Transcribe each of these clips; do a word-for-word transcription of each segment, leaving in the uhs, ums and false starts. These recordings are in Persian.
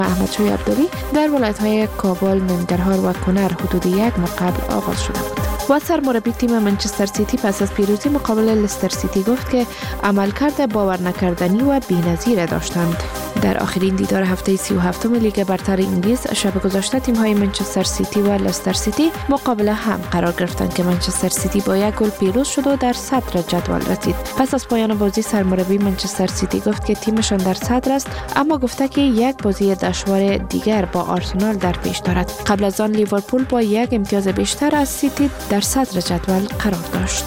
احمدشاه عبدالی در ولایت‌های کابل، ننگرهار و کنر حدود یک ماه قبل آغاز شده بود. و سرمربی تیم منچستر سیتی پس از پیروزی مقابل لستر سیتی گفت که عملکرد باور نکردنی و بی‌نظیر داشتند. در آخرین دیدار هفته سی و هفتم لیگ برتر انگلیس شب گذشته تیم‌های منچستر سیتی و لستر سیتی مقابل هم قرار گرفتند که منچستر سیتی با یک گل پیروز شد و در صدر جدول رسید. پس از پایان بازی سرمربی منچستر سیتی گفت که تیمشان در صدر است، اما گفته که یک بازی دشوار دیگر با آرسنال در پیش دارد. قبل از آن لیورپول با یک امتیاز بیشتر از سیتی در صدر جدول قرار داشت.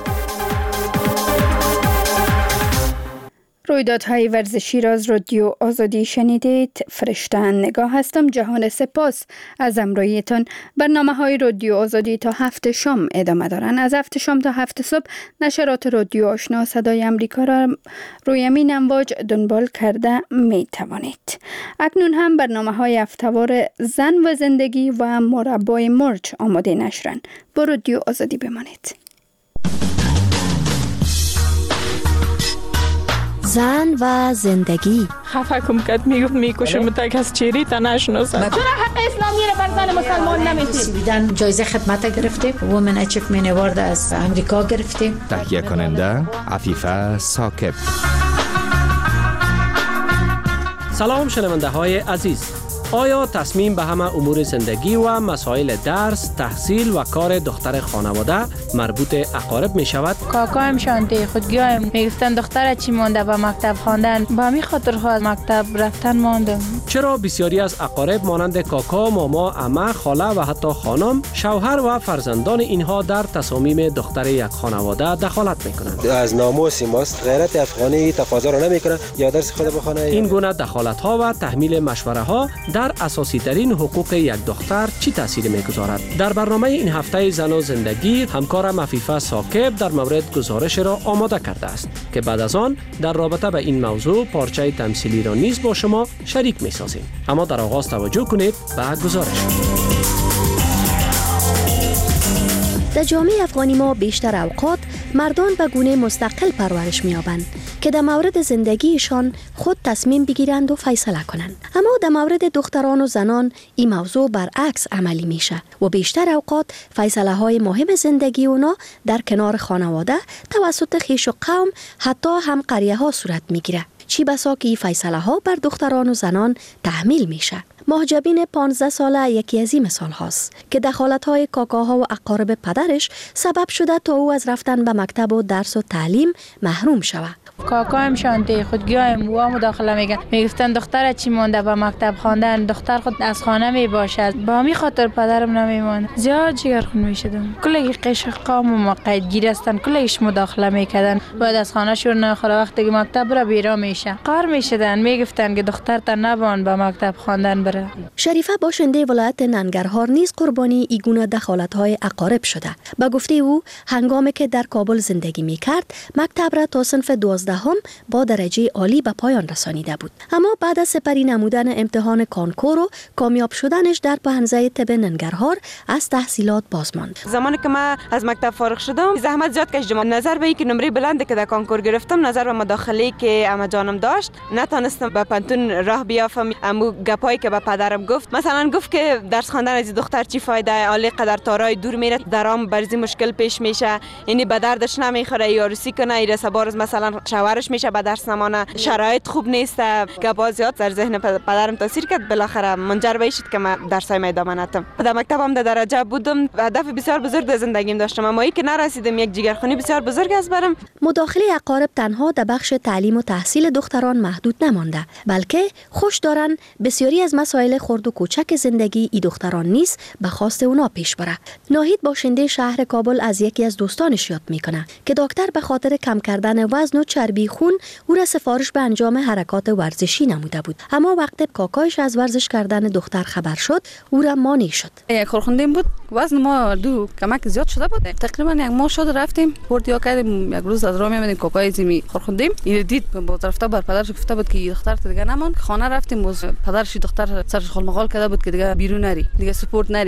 رویدادهای ورزشی را از رادیو آزادی شنیدید. فرشته نگاه هستم. جهان سپاس از همراهیتان. برنامه‌های رادیو آزادی تا هفت شام ادامه دارند. از هفت شام تا هفت صبح نشرات رادیو آشنا صدای امریکا را روی همین امواج دنبال کرده می توانید. اکنون هم برنامه‌های هفته‌وار زن و زندگی و مربای مرج آماده نشرند. با رادیو آزادی بمانید. زن و زندگی. خفه کم کد میگفت میکشم تک از چیری تا نشناسم. چرا حق اسلامی رو بر زن مسلمان نمیدید؟ بیدن جایزه خدمت گرفتیم. وومن اچیومنت اوارد از امریکا گرفتیم. تهیه کننده عفیفه ثاقب. سلام شنونده های عزیز. آیا تصمیم به همه امور زندگی و مسائل درس، تحصیل و کار دختر خانواده مربوط اقارب می شود؟ کاکایم شانته خودگیایم میگفتن دختر چی مانده به مکتب خواندن، با همین خاطر خواهد مکتب رفتن ماندم. چرا بسیاری از اقارب مانند کاکا، ماما، عمه، خاله و حتی خانم، شوهر و فرزندان اینها در تصامیم دختر یک خانواده دخالت می کنند؟ از ناموس ماست، غیرت افغانی تقاضا را نمی کنند یا درس خود بخونه. این گونه دخالت ها و تحمیل مشوره ها در اساسی ترین حقوق یک دختر چی تأثیر میگذارد؟ در برنامه این هفته زن و زندگی همکارم عفیفه ثاقب در مورد گزارش را آماده کرده است که بعد از آن در رابطه به این موضوع پارچه تمثیلی را نیز با شما شریک میسازیم. اما در آغاز توجه کنید به گزارش. در جامعه افغانی ما بیشتر اوقات مردان به گونه مستقل پرورش می‌یابند که در مورد زندگیشان خود تصمیم بگیرند و فیصله کنند. اما در مورد دختران و زنان این موضوع برعکس عملی میشه و بیشتر اوقات فیصله های مهم زندگی اونا در کنار خانواده توسط خویش و قوم حتی هم قریه ها صورت میگیره. چی بسا که این فیصله ها بر دختران و زنان تحمیل میشه. محجبین پانزده ساله یکی از این مثال هاست که دخالت های کاکاها و اقارب پدرش سبب شده تا او از رفتن به مکتب و درس و تعلیم محروم شود. کاکایم شانته خودگیایم و مداخله میگن میگفتن دختر چی مونده به مکتب خواندن، دختر خود از خانه میباشد، با همین خاطر پدرم نمیمونه. زیاد جگرخون میشدم. کلی قش قام و مقیدگیر هستن، کلیش مداخله میکردن. بعد از خانه شور نخوره وقتی که مکتب را بیرا میشه قار میشدن، میگفتن که دختر تا نبان به مکتب خواندن بره. شریفه باشنده ولایت ننگرهار نیز قربانی ایگونه دخالت های اقارب شده. با گفته او هنگامی که در کابل زندگی میکرد مکتب را تا صنف دوازده هم با درجه عالی به پایان رسانیده بود، اما بعد از سپری نمودن امتحان کانکور و کامیاب شدنش در پهنزه طب ننگرهار از تحصیلات باز ماند. زمانی که من از مکتب فارغ شدم زحمت زیاد کشیدم. نظر به اینکه نمره بلند که در کانکور گرفتم، نظر به مداخله که اما جانم داشت، نتونستم به پانتون راه بیافتم. امو گپایی که به پدرم گفت، مثلا گفت که درس خواندن از دختر چی فایده، عالی قدر تارای دور میره، درام برزی مشکل پیش میشه، یعنی به دردش نمیخوره، یارسی کنه، ایره سبارز مثلا شوهرش میشه به درس نمانه، شرایط خوب نیست. گپا زیاد در ذهن پدرم تاثیر کرد. بالاخره منجر به شد که من درسای ما ادامه ندادم. در مکتبم در درجه بودم، هدف بسیار بزرگ در زندگیم داشتم، اما ای که نرسیدم یک جگرخونی بسیار بزرگ است برام. مداخله اقارب تنها در بخش تعلیم و تحصیل دختران محدود نمانده، بلکه خوش دارن بسیاری از مسائل خرد و کوچک زندگی ای دختران نیز به خواست اونا پیش بره. ناهید باشنده شهر کابل از یکی از دوستانش یاد میکنه که دکتر به خاطر کم کردن وزن و چربی خون او را سفارش به انجام حرکات ورزشی نموده بود، اما وقتی کاکایش از ورزش کردن دختر خبر شد او را مانع شد. یک خورخوندیم بود، وزن ما دو کمک زیاد شده بود، تقریبا یک ماه شد رفتیم پورتیا کردیم. یک روز از راه می‌آمدیم کاکای زمی خورخوندیم، این دید با رفته بر پدرش گفته بود که دختر دیگه نمان. خانه رفتیم، باز پدرش دختر سرش خلمغال کرده بود که دیگه بیرون نری، دیگه سپورت نری،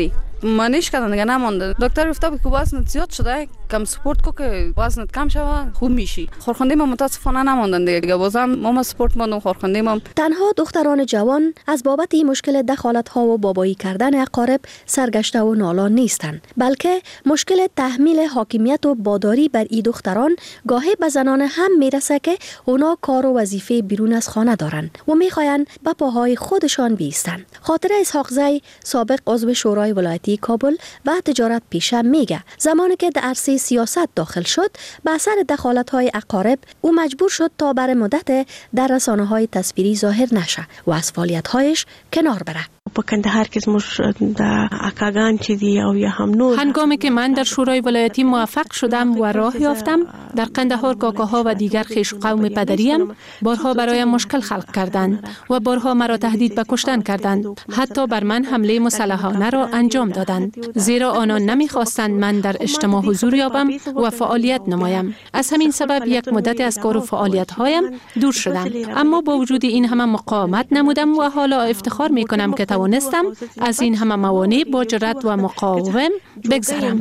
مانیش کردن دیگه نمونده. دکتر گفته بود که وزنت زیاد شده، کم سپورت کو که وزنت کم شوه خوب میشی. خورخنده ما متاسفانه نموندن دیگه. بازم ما سپورت ماندم خورخنده ما. تنها دختران جوان از بابت این مشکل دخالت ها و بابایی کردن اقارب سرگشته و نالان نیستند، بلکه مشکل تحمیل حاکمیت و باداری بر این دختران گاهی به زنان هم میرسه که اونا کار و وظیفه بیرون از خانه دارن و میخواین به پاهای خودشان بیستن. خاطر اسحاق زی سابق عضو شورای ولایتی کابل و تجارت پیشه میگه زمانی که در عرصه سیاست داخل شد به اثر دخالت های اقارب او مجبور شد تا بر مدت در رسانه های تصویری ظاهر نشه و از فعالیت هایش کنار بره. په کندهار کې زموږ د اکاګان چې دی او یا هم نور هنگامی که من در شورای ولایتی موفق شدم و راه یافتم، در قندهار کاکاها و دیگر خویش قوم پدریم بارها برایم مشکل خلق کردند و بارها مرا تهدید به کشتن کردند. حتی بر من حمله مسلحانه را انجام دادند، زیرا آنان نمیخواستند من در اجتماع حضور یابم و فعالیت نمایم. از همین سبب یک مدت از کار و فعالیت هایم دور شدم، اما با وجود این همه مقاومت نمودم و حالا افتخار می کنم که توانستم از این همه موانع با جرأت و مقاومت بگذرم.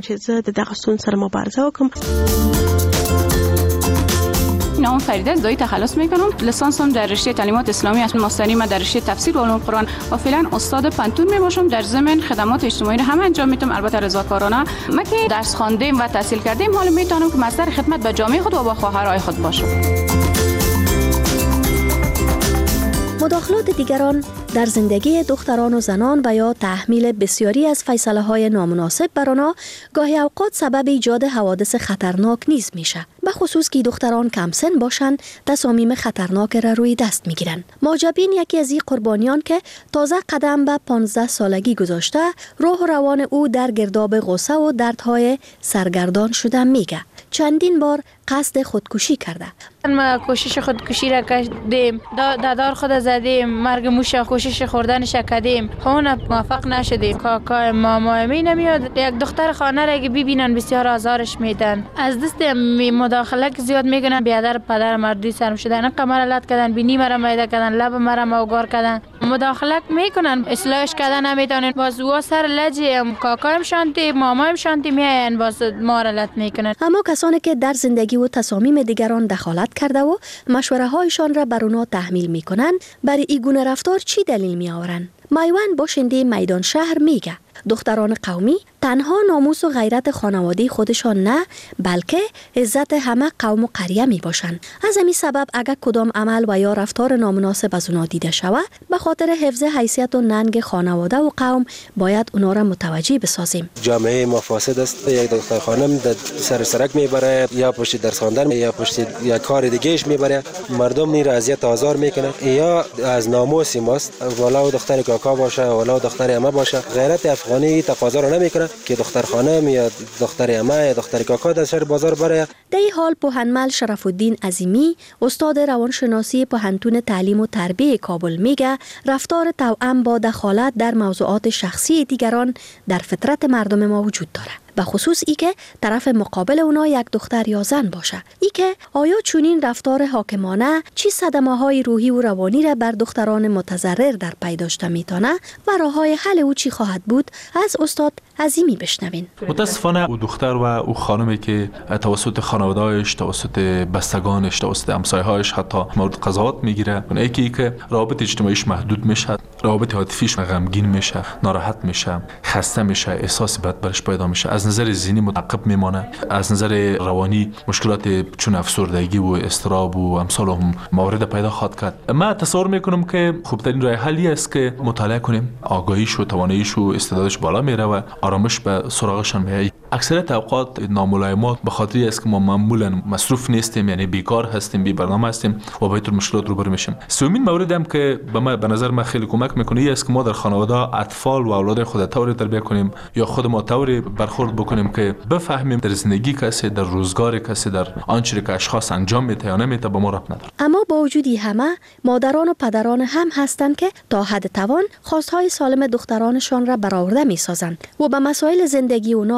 نام فریده از دایی تخلص میکنم. لیسانسم در رشته تعلیمات اسلامی است، ماستری ما در رشته تفسیر و علوم قرآن و فعلا استاد پنتون میباشم. در ضمن خدمات اجتماعی را هم انجام میدم، البته رضاکارانه. ما که درس خواندیم و تحصیل کردیم، حالا میتونم که مصدر خدمت به جامعه خود و با خواهرای خود باشم. مداخلات دیگران در زندگی دختران و زنان و یا تحمیل بسیاری از فیصله های نامناسب بر آنها گاهی اوقات سبب ایجاد حوادث خطرناک نیز میشه، به خصوص که دختران کم سن باشند تصامیم خطرناک را روی دست میگیرن. ماجبین یکی از این قربانیان که تازه قدم به پانزده سالگی گذاشته، روح و روان او در گرداب غصه و دردهای سرگردان شده میگه چندین بار قصد خودکشی کرده. ما کوشش خودکشی را کردیم، دادار خود زدیم، مرگ موش کوشش خوردنش کردیم، خونه موفق نشدیم. کاکا ماما می نمیاد، یک دختر خانه را که ببینن بسیار آزارش میدن. از دست مداخله که زیاد میکنن، بیادر پدر مردی سرم شدن، قمر لط کردن، بینی مرا میده کردن، لب مرا موگار کردن، مداخله میکنن، اصلاحش کردن نمیتونن. باز او سر لجه کاکایم شانتی مامایم شانتی میاین، باز ما را لط میکنن. اما کسانی که در زندگی و تصامیم دیگران دخالت کرده و مشوره هایشان را بر اونا تحمیل میکنن، برای این گونه رفتار چی دلیل می آورن؟ مایوان باشنده میدان شهر میگه دختران قومی تنها ناموس و غیرت خانواده خودشان نه، بلکه عزت همه قوم و قریه می باشند. از همین سبب اگر کدام عمل و یا رفتار نامناسب از اونا دیده شود، به خاطر حفظ حیثیت و ننگ خانواده و قوم باید اونا را متوجه بسازیم. جامعه ما فاسد است. یک دختر خانم در سر سرک میبره، یا پشت درس خواندن یا پشت یا کار دیگهش میبره، مردم نیر اذیت آزار میکنه. یا از ناموس ماست، والا دختر کاکا باشه والا دختر عمه باشه، غیرت افغانی تقاضا را نمیکنه که دختر خانم یا دختر عمه یا دختر کاکا در سر بازار بره. در این حال پوهنمل شرف الدین عظیمی استاد روانشناسی پوهنتون تعلیم و تربیه کابل میگه رفتار توأم با دخالت در موضوعات شخصی دیگران در فطرت مردم ما وجود داره، به خصوص ای که طرف مقابل اونا یک دختر یا زن باشه. ای که آیا چنین رفتار حاکمانه چی صدمه های روحی و روانی را بر دختران متضرر در پی داشته میتونه و راه های حل او چی خواهد بود، از استاد عظیمی بشنوین. متاسفانه او دختر و او خانمی که توسط خانواده‌اش، توسط بستگانش، توسط همسایه‌هاش حتی مورد قضاوت میگیره، اون یکی که روابط اجتماعیش محدود میشه، روابط عاطفیش غمگین میشه، ناراحت میشه، خسته میشه، احساس بد برش پیدا میشه، از نظر ذهنی متعقب میمانه، از نظر روانی مشکلات چون افسردگی و اضطراب و امثال هم موارد پیدا خواهد کرد. من تصور میکنم که خوبترین راه حلی است که مطالعه کنیم، آگاهیش و تواناییش و استعدادش بالا میره و آرامش به سراغشان میاد. اکثریت اوقات ناملایمات به خاطر است که ما معمولا مصروف نیستیم، یعنی بیکار هستیم، بی برنامه هستیم و با این مشکلات روبرو میشیم. سومین موردی هم که به من به نظر من خیلی کمک میکنه است که ما در خانواده اطفال و اولاد خود طوری تربیت کنیم یا خود ما طوری برخورد بکنیم که بفهمیم در زندگی کسی، در روزگار کسی، در آنچه که اشخاص انجام میده یا نمیده به ما ربط نداره. اما با وجودی همه مادران و پدران هم هستند که تا حد توان خواستهای سالم دخترانشان را برآورده میسازند و به مسائل زندگی اونا ارزش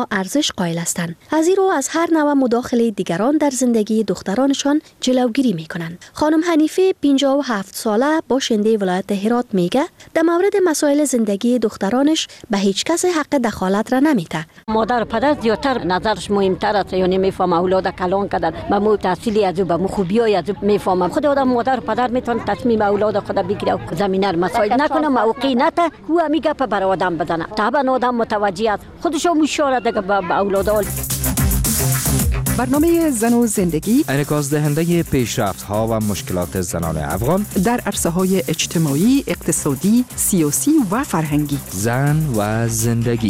افزایش قائل هستند. از این رو از هر نوع مداخله دیگران در زندگی دخترانشان جلوگیری میکنند. خانم حنیفه پنجاه و هفت ساله باشنده ولایت هرات میگه در مورد مسائل زندگی دخترانش به هیچ کس حق دخالت را نمیده. مادر و پدر زیادتر نظرش مهمتر است، یعنی میفهمه اولاد کلان کردن به مو تحصیلی از به مو خوبیای از میفهمه. خود آدم مادر و پدر میتونه تصمیم اولاد خود بگیره و زمینه رو مسائل نکنه، موقعی نته او همی گپ بر آدم بزنه. طبعا آدم متوجه است خودش هم اشاره دیگه به اولاد. برنامه زن و زندگی انعکاس دهنده پیشرفت ها و مشکلات زنان افغان در عرصه های اجتماعی، اقتصادی، سیاسی و فرهنگی. زن و زندگی.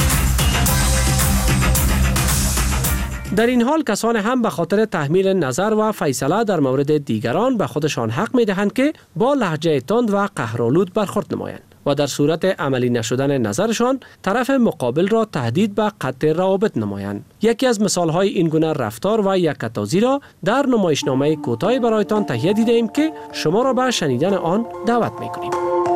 در این حال کسان هم به خاطر تحمیل نظر و فیصله در مورد دیگران به خودشان حق می دهند که با لهجه تند و قهرآلود برخورد نمایند و در صورت عملی نشدن نظرشان طرف مقابل را تهدید به قطع روابط نمایند. یکی از مثالهای این گونه رفتار و یکتازی را در نمایشنامه کوتاهی برایتان تهیه دیده ایم که شما را به شنیدن آن دعوت می کنیم.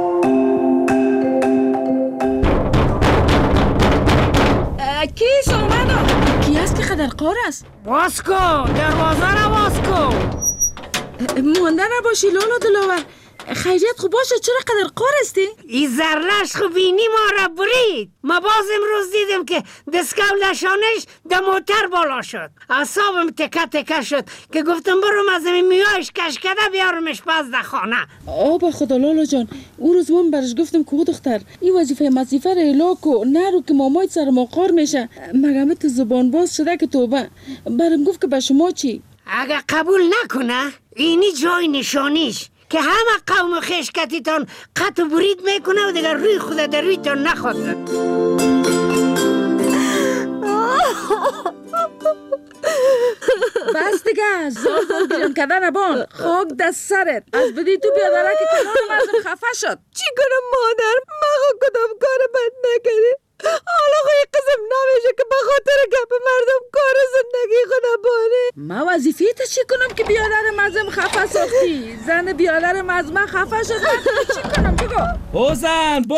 کیس آمدم؟ کی است که قدر قار است؟ باز کن دروازه را باز کن. مونده نباشی لالا دلاور. خیریت خوب باشه، چرا قدر قار استی؟ ای زرلش خوب بینی ما را برید. ما باز امروز دیدم که دسکو لشانش در موتر بالا شد. اعصابم تکه تکه شد که گفتم برم از این میایش کشکده بیارمش باز در خانه. آبا خدا لالا جان، اون روز من برش گفتم که دختر این وظیفه مصیفه را الاکو نرو که مامایت سر ما قار میشه. مگه تو زبان باز شده که توبه. برم گفت که به شما چی؟ اگه قبول نکنه اینی جای نشانیش که همه قوم خشکتیتان قط و برید میکنه و دیگر روی خود در رویتان نخواد. بس دیگه زار زار بیرم کدن نبان. خاک دست سرت از بدی تو بیادره که کنان مردم خفه شد. چی کنم مادر؟ مخوا کدام کار بد نکردی. حالا خوی قسم نمیشه که به خاطر گپ مردم کار زندگی خود بانه. ما وظیفه تا چی کنم که بیادر مردم خفه ساختی؟ زن بیادر مردم خفه شد. چی کنم بگو؟ حسن